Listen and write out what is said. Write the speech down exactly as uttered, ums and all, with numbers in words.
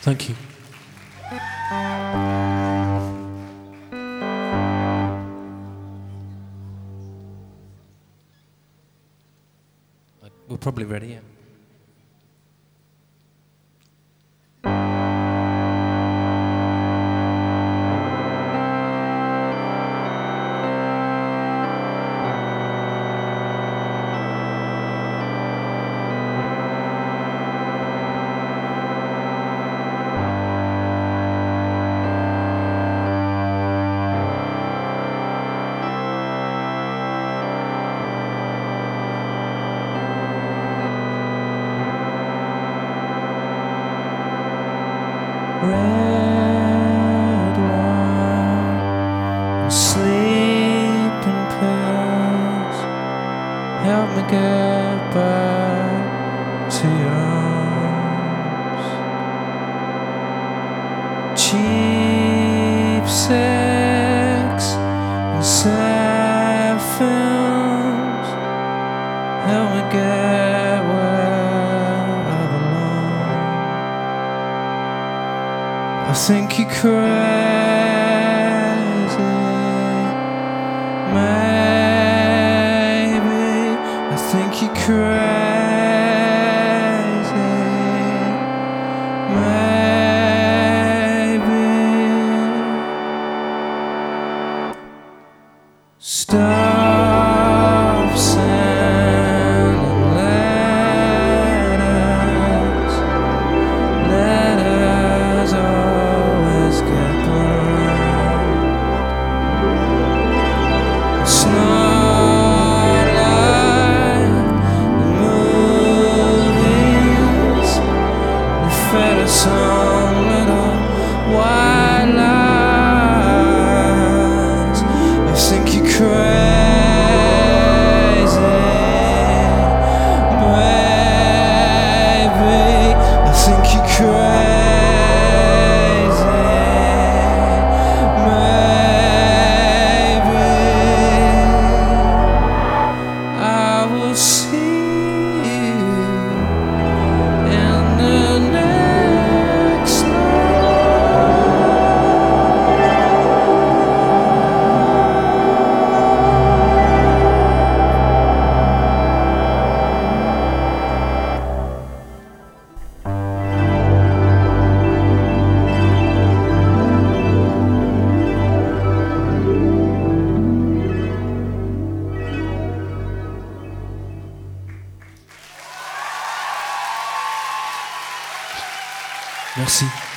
Thank you. We're probably ready, yeah. Red wine and sleeping pills help me get back to your arms. Cheap sex and sad films help me get where I belong. I think you're crazy, maybe. I think you're crazy, maybe. Stop sending letters, letters always get burned. It's not like the movies. They fed us on little white lies. I think you're crazy, baby. I think you're crazy, maybe. I will see you in the next Merci.